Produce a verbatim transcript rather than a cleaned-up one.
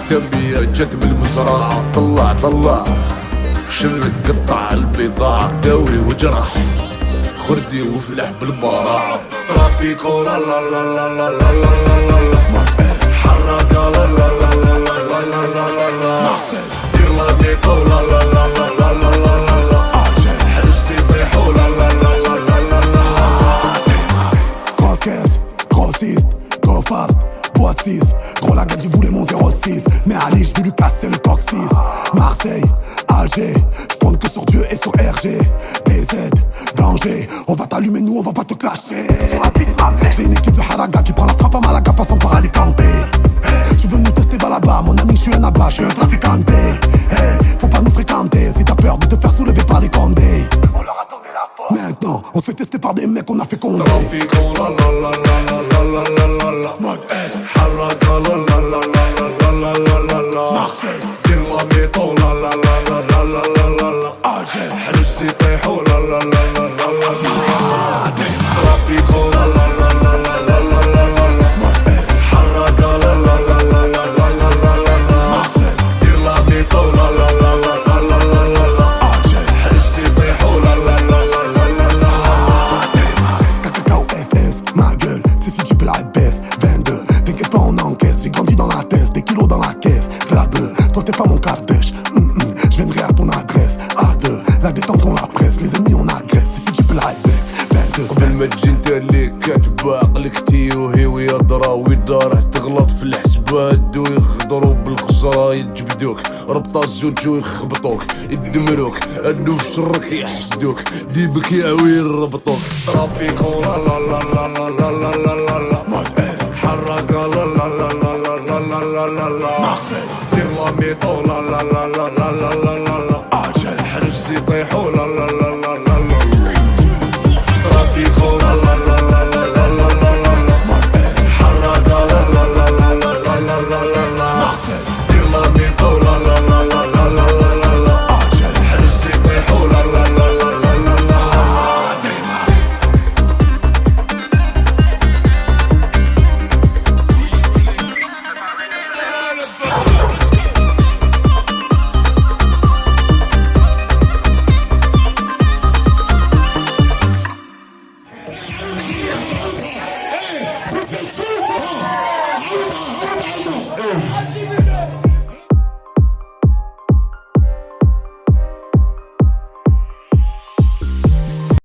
التنمية جات من المزرعة. طلع طلع شرك قطع البضاعة، داوري وجرح خردي وفلح بالبراعة. ترافيكو لا لا لا لا لا لا لا لا حرقة لا لا لا لا لا لا لا لا دير لاميكو لا لا لا لا لا لا لا حس يطيحو لا لا لا لا لا لا. Grosse caisse, grossiste, go fast, boîte six. Gros la gars, voulait mon zéro six. Mais Ali, j'vais lui casser le coccyx. Marseille, Alger, j'ponte que sur Dieu et sur R G. D Z, danger, on va t'allumer, nous on va pas te clasher. J'ai une équipe de Haraga qui prend la frappe à Malaga, passant par Alicante. Hey, tu veux nous tester, va là-bas, mon ami, j'suis un abat, j'suis un traficante. Hey, faut pas nous fréquenter, si t'as peur de te faire soulever par les condés. On leur a donné la porte. Maintenant, on se fait tester par des mecs qu'on a fait condé. Trafico la la la la la la la la la Mode aide, حرقة لا لا لا لا لا لا لا لا لا Marseille, دير لاميطو لا لا لا لا لا لا لا لا لا Alger, حلس يطيحو لا لا لا لا لا لا لا ترافيكو لا لا لا لا لا لا لا لا لا حرقة لا لا لا لا لا لا لا لا لا Marseille, دير لاميطو لا لا لا لا لا لا لا لا Alger, حلس يطيحو لا لا لا لا لا لا لا Cacao F S, ma gueule, c'est si tu peux la baisse. Vingt-deux, t'inquiète pas on encaisse. J'ai grandi dans la tête, des kilos dans la caisse. De la beuh, toi t'es pas mon Kardashian. mm -mm, Je viendrai à ton adresse. A deux, la détente on la presse. Les ennemis on agresse, c'est si tu peux la baisse. Vingt-deux, قبل ما تجي انت اللي كاتبه عقلك تيوهي ويضرا ويداره تغلط في الحسبات ويخضروا بالخساره يتجبدوك ربطة الزوج ويخبطوك يدمروك انو في شرك يحسدوك ديبك يا وير ربطوك. ترافيكو لا لا لا لا لا لا لا لا لا mode S, حرقة لا لا لا لا لا لا لا لا لا لا Marseille, دير لاميطو لا لا لا لا لا لا لا لا لا Alger, حرس يطيحو لا لا لا لا لا لا ترافيكو لا لا لا لا لا لا لا لا لا mode S, حرقة لا لا لا لا لا لا لا لا لا Marseille, دير لاميطو لا لا لا لا لا لا لا لا Alger, حرس يطيحو لا لا لا لا لا لا لا. Hey,